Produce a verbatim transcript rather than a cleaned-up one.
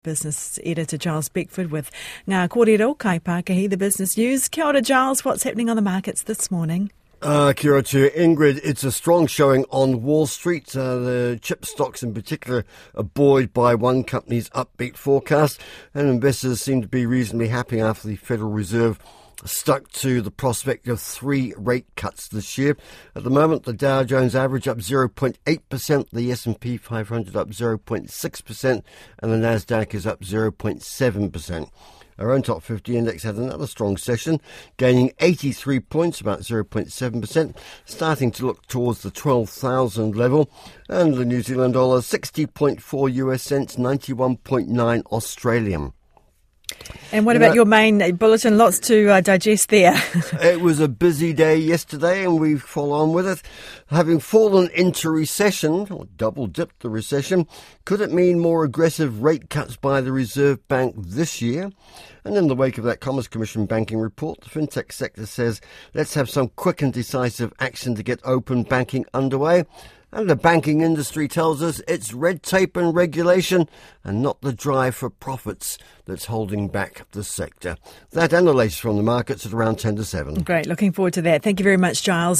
Business editor Giles Beckford with Ngā Kōrero, Kai Pākahi, the business news. Kia ora, Giles. What's happening on the markets this morning? Uh, kia ora to Ingrid. It's a strong showing on Wall Street. Uh, the chip stocks in particular are buoyed by one company's upbeat forecast, and investors seem to be reasonably happy after the Federal Reserve stuck to the prospect of three rate cuts this year. At the moment, the Dow Jones average up zero point eight percent, the S and P five hundred up zero point six percent, and the Nasdaq is up zero point seven percent. Our own top fifty index had another strong session, gaining eighty-three points, about zero point seven percent, starting to look towards the twelve thousand level. And the New Zealand dollar, sixty point four U S cents, ninety-one point nine Australian. And what you about know, your main bulletin? Lots to uh, digest there. It was a busy day yesterday, and we follow on with it. Having fallen into recession, or double-dipped the recession, could it mean more aggressive rate cuts by the Reserve Bank this year? And in the wake of that Commerce Commission banking report, the fintech sector says, let's have some quick and decisive action to get open banking underway. And the banking industry tells us it's red tape and regulation and not the drive for profits that's holding back the sector. That and the latest from the markets at around ten to seven. Great. Looking forward to that. Thank you very much, Giles.